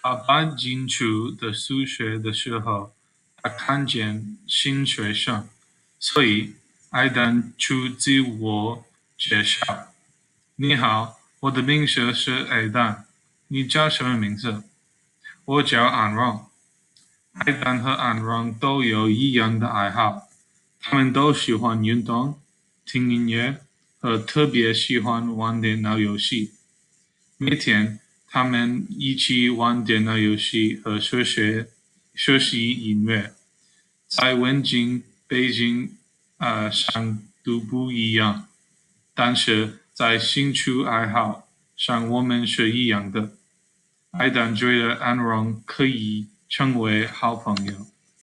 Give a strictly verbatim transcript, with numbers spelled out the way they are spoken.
他搬进去的宿舍的时候，他看见新学生，所以艾登去自我介绍：“你好，我的名字是艾登，你叫什么名字？”“我叫安荣。”艾登和安荣都有一样的爱好，他们都喜欢运动、听音乐和特别喜欢玩电脑游戏。每天，他们一起玩电脑游戏和学学学习音乐。在环境背景呃上都不一样，但是在兴趣爱好上我们是一样的。艾登觉得安荣可以成为好朋友。